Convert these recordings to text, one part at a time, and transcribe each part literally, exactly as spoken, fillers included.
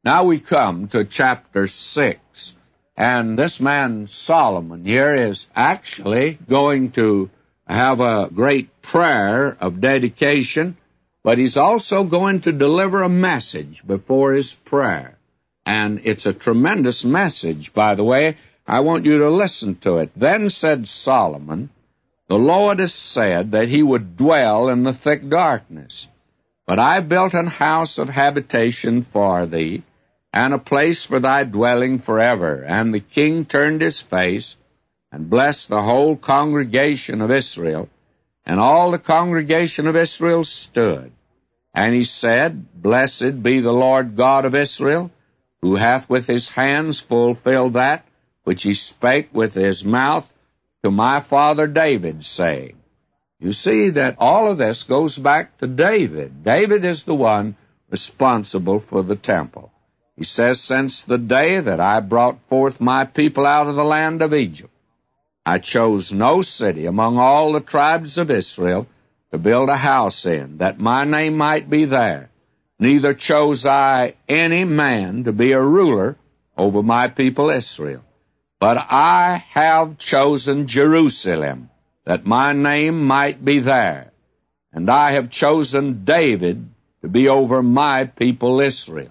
Now we come to chapter six, and this man Solomon here is actually going to have a great prayer of dedication, but he's also going to deliver a message before his prayer. And it's a tremendous message, by the way. I want you to listen to it. Then said Solomon, the Lord has said that he would dwell in the thick darkness. But I built an house of habitation for thee, and a place for thy dwelling forever. And the king turned his face, and blessed the whole congregation of Israel. And all the congregation of Israel stood. And he said, Blessed be the Lord God of Israel, who hath with his hands fulfilled that which he spake with his mouth to my father David, saying. You see that all of this goes back to David. David is the one responsible for the temple. He says, Since the day that I brought forth my people out of the land of Egypt, I chose no city among all the tribes of Israel to build a house in, that my name might be there. Neither chose I any man to be a ruler over my people Israel. But I have chosen Jerusalem, that my name might be there. And I have chosen David to be over my people Israel.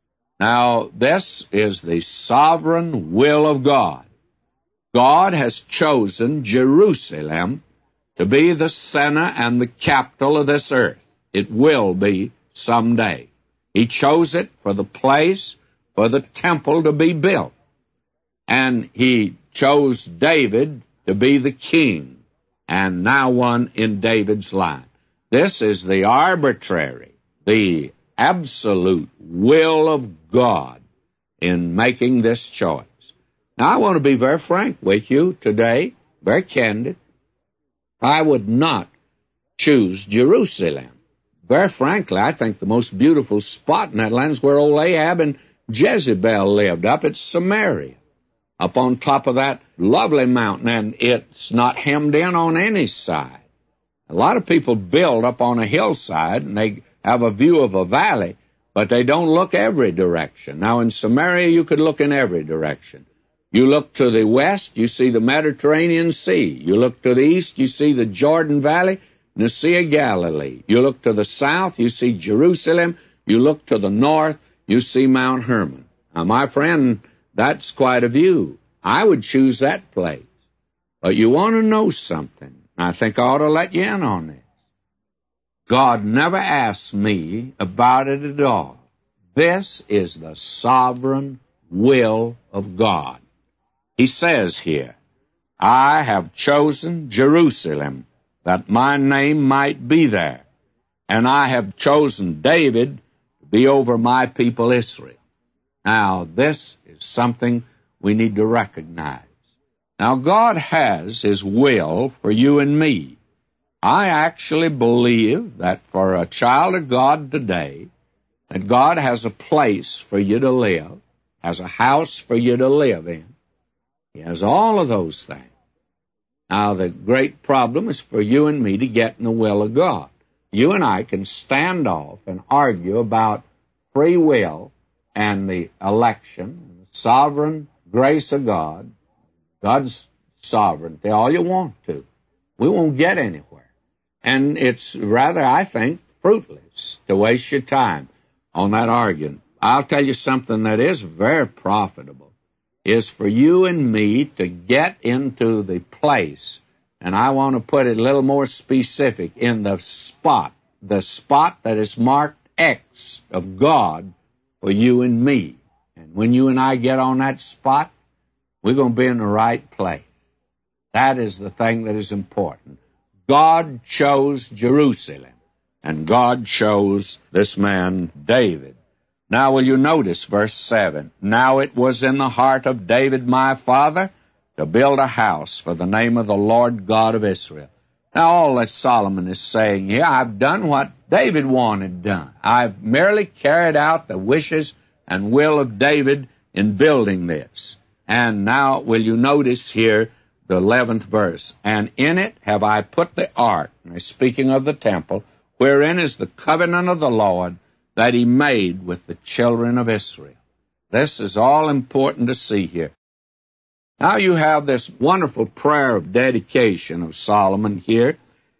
Now, this is the sovereign will of God. God has chosen Jerusalem to be the center and the capital of this earth. It will be someday. He chose it for the place, for the temple to be built. And he chose David to be the king, and now one in David's line. This is the arbitrary, the absolute will of God in making this choice. Now, I want to be very frank with you today, very candid. I would not choose Jerusalem. Very frankly, I think the most beautiful spot in that land is where old Ahab and Jezebel lived, up at Samaria, up on top of that lovely mountain, and it's not hemmed in on any side. A lot of people build up on a hillside, and they have a view of a valley, but they don't look every direction. Now, in Samaria, you could look in every direction. You look to the west, you see the Mediterranean Sea. You look to the east, you see the Jordan Valley and the Sea of Galilee. You look to the south, you see Jerusalem. You look to the north, you see Mount Hermon. Now, my friend, that's quite a view. I would choose that place. But you want to know something. I think I ought to let you in on this. God never asked me about it at all. This is the sovereign will of God. He says here, I have chosen Jerusalem, that my name might be there, and I have chosen David to be over my people Israel. Now, this is something we need to recognize. Now, God has His will for you and me. I actually believe that for a child of God today, that God has a place for you to live, has a house for you to live in. He has all of those things. Now, the great problem is for you and me to get in the will of God. You and I can stand off and argue about free will and the election, and the sovereign grace of God, God's sovereignty, all you want to. We won't get anywhere. And it's rather, I think, fruitless to waste your time on that argument. I'll tell you something that is very profitable, is for you and me to get into the place, and I want to put it a little more specific, in the spot, the spot that is marked X of God for you and me. And when you and I get on that spot, we're going to be in the right place. That is the thing that is important. God chose Jerusalem, and God chose this man David. Now will you notice verse seven? Now it was in the heart of David my father to build a house for the name of the Lord God of Israel. Now all that Solomon is saying here, I've done what David wanted done. I've merely carried out the wishes and will of David in building this. And now will you notice here the eleventh verse? And in it have I put the ark, and speaking of the temple, wherein is the covenant of the Lord, that he made with the children of Israel. This is all important to see here. Now you have this wonderful prayer of dedication of Solomon here,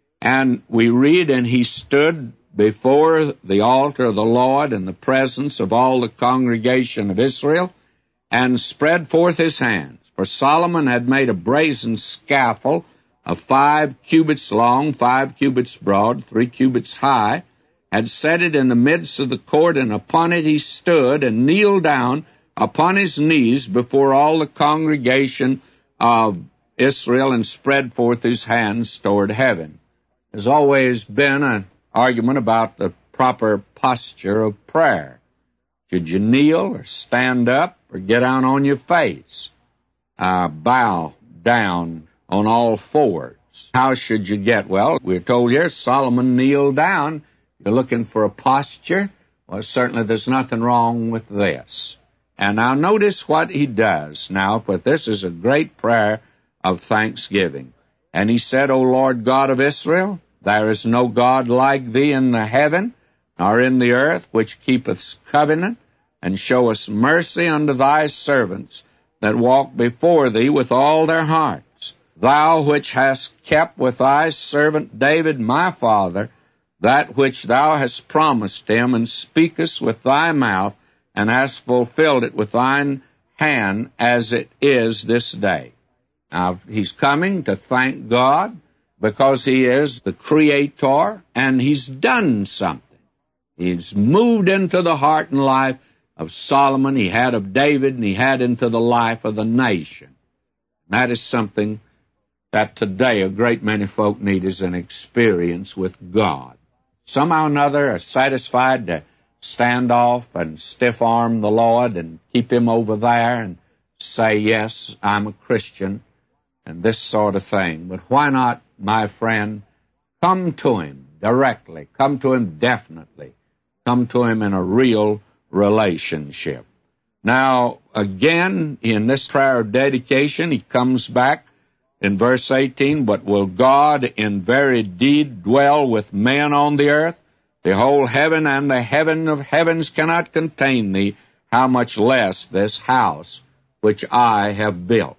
and we read, and he stood before the altar of the Lord in the presence of all the congregation of Israel, and spread forth his hands. For Solomon had made a brazen scaffold of five cubits long, five cubits broad, three cubits high, had set it in the midst of the court, and upon it he stood and kneeled down upon his knees before all the congregation of Israel, and spread forth his hands toward heaven. There's always been an argument about the proper posture of prayer. Should you kneel or stand up or get down on your face? Uh, bow down on all fours. How should you get? Well, we're told here Solomon kneeled down. You're looking for a posture? Well, certainly there's nothing wrong with this. And now notice what he does now, but this is a great prayer of thanksgiving. And he said, O Lord God of Israel, there is no God like thee in the heaven, nor in the earth, which keepeth covenant, and showeth mercy unto thy servants that walk before thee with all their hearts. Thou which hast kept with thy servant David my father that which thou hast promised him, and speakest with thy mouth, and hast fulfilled it with thine hand, as it is this day. Now, he's coming to thank God because he is the Creator, and he's done something. He's moved into the heart and life of Solomon, he had of David, and he had into the life of the nation. That is something that today a great many folk need, is an experience with God. Somehow or another are satisfied to stand off and stiff-arm the Lord and keep him over there and say, yes, I'm a Christian, and this sort of thing. But why not, my friend, come to him directly, come to him definitely, come to him in a real relationship. Now, again, in this prayer of dedication, he comes back in verse eighteen, but will God in very deed dwell with men on the earth? Behold, heaven and the heaven of heavens cannot contain thee, how much less this house which I have built.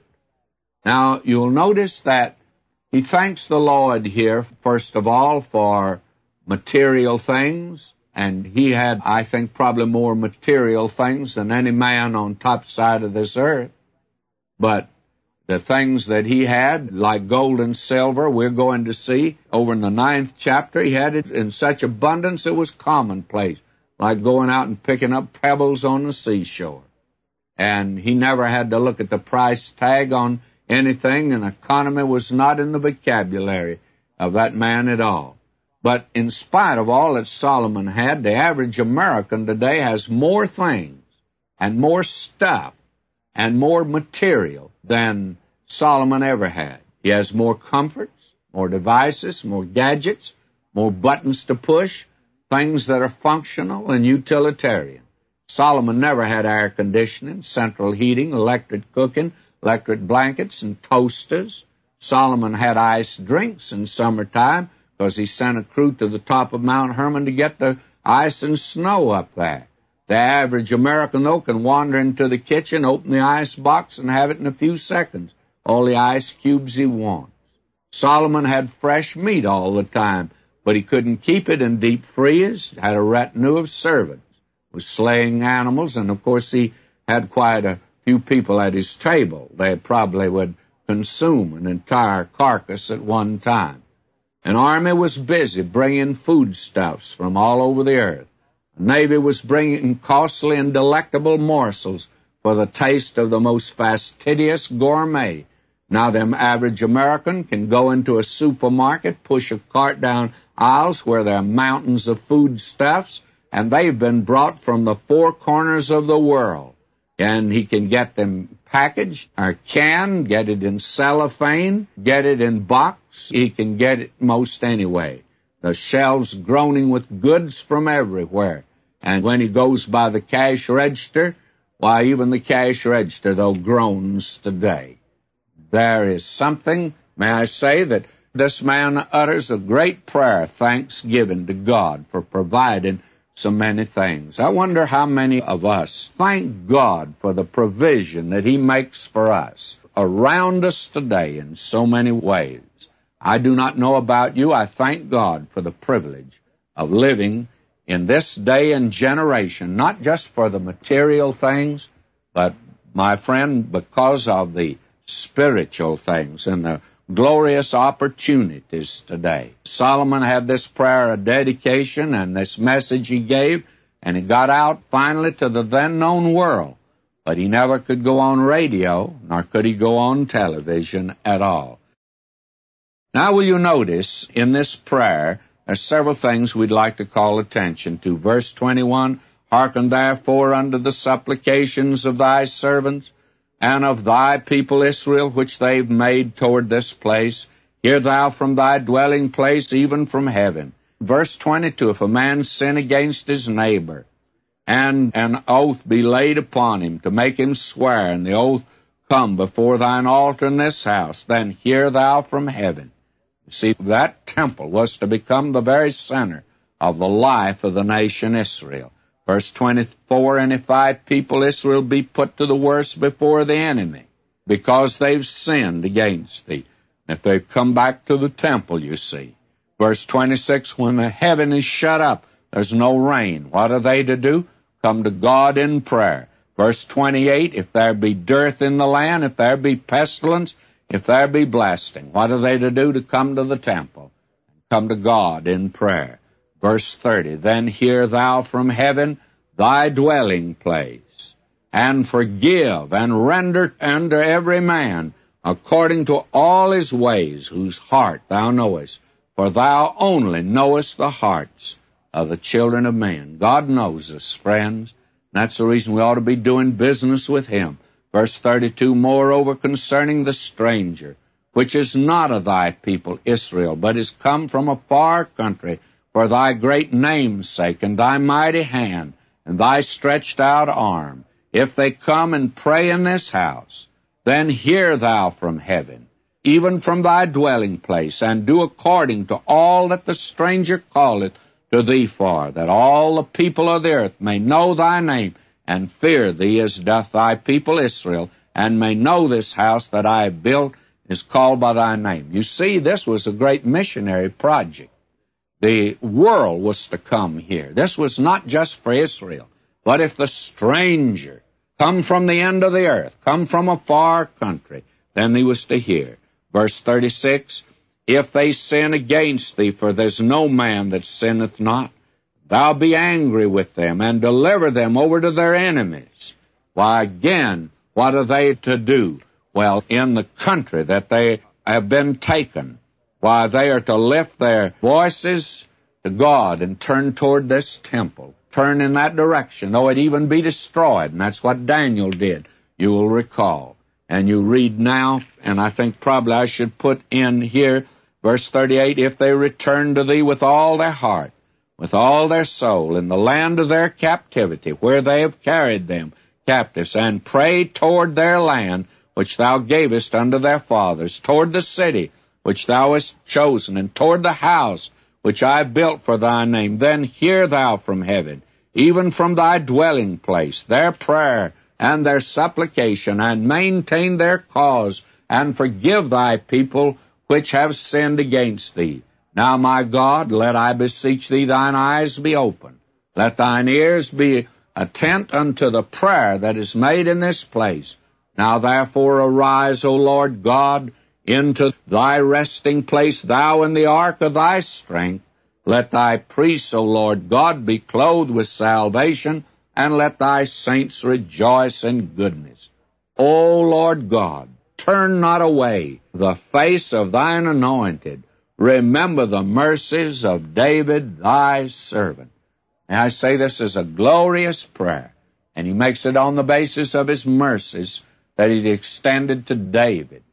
Now, you'll notice that he thanks the Lord here, first of all, for material things, and he had, I think, probably more material things than any man on top side of this earth. But the things that he had, like gold and silver, we're going to see over in the ninth chapter, he had it in such abundance it was commonplace, like going out and picking up pebbles on the seashore. And he never had to look at the price tag on anything, and economy was not in the vocabulary of that man at all. But in spite of all that Solomon had, the average American today has more things and more stuff and more material than Solomon ever had. He has more comforts, more devices, more gadgets, more buttons to push, things that are functional and utilitarian. Solomon never had air conditioning, central heating, electric cooking, electric blankets, and toasters. Solomon had iced drinks in summertime because he sent a crew to the top of Mount Hermon to get the ice and snow up there. The average American, though, can wander into the kitchen, open the ice box, and have it in a few seconds, all the ice cubes he wants. Solomon had fresh meat all the time, but he couldn't keep it in deep freeze, had a retinue of servants, was slaying animals, and of course he had quite a few people at his table. They probably would consume an entire carcass at one time. An army was busy bringing foodstuffs from all over the earth. The Navy was bringing costly and delectable morsels for the taste of the most fastidious gourmet. Now them average American can go into a supermarket, push a cart down aisles where there are mountains of foodstuffs, and they've been brought from the four corners of the world. And he can get them packaged or canned, get it in cellophane, get it in box. He can get it most anyway. The shelves groaning with goods from everywhere. And when he goes by the cash register, why, even the cash register, though, groans today. There is something, may I say, that this man utters a great prayer, thanksgiving to God for providing so many things. I wonder how many of us thank God for the provision that He makes for us around us today in so many ways. I do not know about you. I thank God for the privilege of living in this day and generation, not just for the material things, but, my friend, because of the spiritual things and the glorious opportunities today. Solomon had this prayer of dedication and this message he gave, and it got out finally to the then-known world. But he never could go on radio, nor could he go on television at all. Now will you notice in this prayer, there's several things we'd like to call attention to. Verse twenty-one, Hearken therefore unto the supplications of thy servants, and of thy people Israel, which they've made toward this place. Hear thou from thy dwelling place, even from heaven. Verse twenty-two, If a man sin against his neighbor, and an oath be laid upon him to make him swear, and the oath come before thine altar in this house, then hear thou from heaven. You see, that temple was to become the very center of the life of the nation Israel. Verse twenty-four, And if thy people Israel be put to the worse before the enemy, because they've sinned against thee. If they've come back to the temple, you see. Verse twenty-six, When the heaven is shut up, there's no rain. What are they to do? Come to God in prayer. Verse twenty-eight, If there be dearth in the land, if there be pestilence, if there be blasting, what are they to do? To come to the temple, come to God in prayer. Verse thirty, Then hear thou from heaven thy dwelling place, and forgive and render unto every man according to all his ways, whose heart thou knowest. For thou only knowest the hearts of the children of men. God knows us, friends. That's the reason we ought to be doing business with Him. Verse thirty-two, Moreover, concerning the stranger, which is not of thy people Israel, but is come from a far country, for thy great name's sake, and thy mighty hand, and thy stretched out arm, if they come and pray in this house, then hear thou from heaven, even from thy dwelling place, and do according to all that the stranger calleth to thee for, that all the people of the earth may know thy name, and fear thee as doth thy people Israel, and may know this house that I have built is called by thy name. You see, this was a great missionary project. The world was to come here. This was not just for Israel, but if the stranger come from the end of the earth, come from a far country, then he was to hear. Verse thirty-six, If they sin against thee, for there's no man that sinneth not, thou be angry with them, and deliver them over to their enemies. Why, again, what are they to do? Well, in the country that they have been taken, why, they are to lift their voices to God and turn toward this temple. Turn in that direction, though it even be destroyed. And that's what Daniel did, you will recall. And you read now, and I think probably I should put in here, verse thirty-eight, If they return to thee with all their heart, with all their soul, in the land of their captivity, where they have carried them captives, and pray toward their land, which thou gavest unto their fathers, toward the city which thou hast chosen, and toward the house which I built for thy name, then hear thou from heaven, even from thy dwelling place, their prayer and their supplication, and maintain their cause, and forgive thy people which have sinned against thee. Now, my God, let I beseech thee, thine eyes be open. Let thine ears be attent unto the prayer that is made in this place. Now, therefore, arise, O Lord God, into thy resting place, thou in the ark of thy strength. Let thy priests, O Lord God, be clothed with salvation, and let thy saints rejoice in goodness. O Lord God, turn not away the face of thine anointed. Remember the mercies of David thy servant. And I say this is a glorious prayer, and he makes it on the basis of his mercies that he extended to David.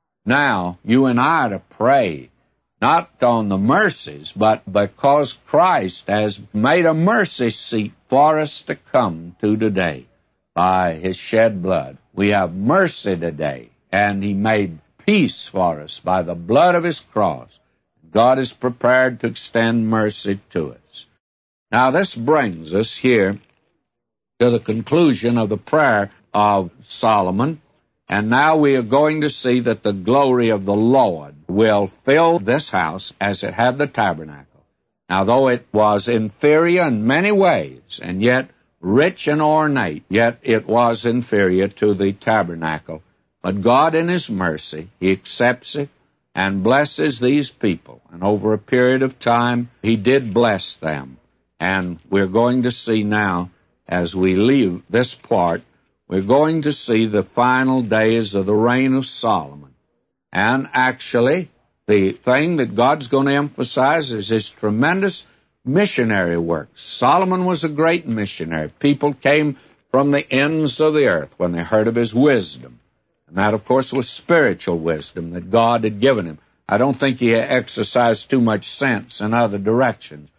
Now, you and I are to pray, not on the mercies, but because Christ has made a mercy seat for us to come to today by his shed blood. We have mercy today, and he made peace for us by the blood of his cross. God is prepared to extend mercy to us. Now, this brings us here to the conclusion of the prayer of Solomon, and now we are going to see that the glory of the Lord will fill this house as it had the tabernacle. Now, though it was inferior in many ways, and yet rich and ornate, yet it was inferior to the tabernacle. But God, in His mercy, He accepts it and blesses these people. And over a period of time, He did bless them. And we're going to see now, as we leave this part, we're going to see the final days of the reign of Solomon. And actually, the thing that God's going to emphasize is His tremendous missionary work. Solomon was a great missionary. People came from the ends of the earth when they heard of his wisdom. And that, of course, was spiritual wisdom that God had given him. I don't think he exercised too much sense in other directions.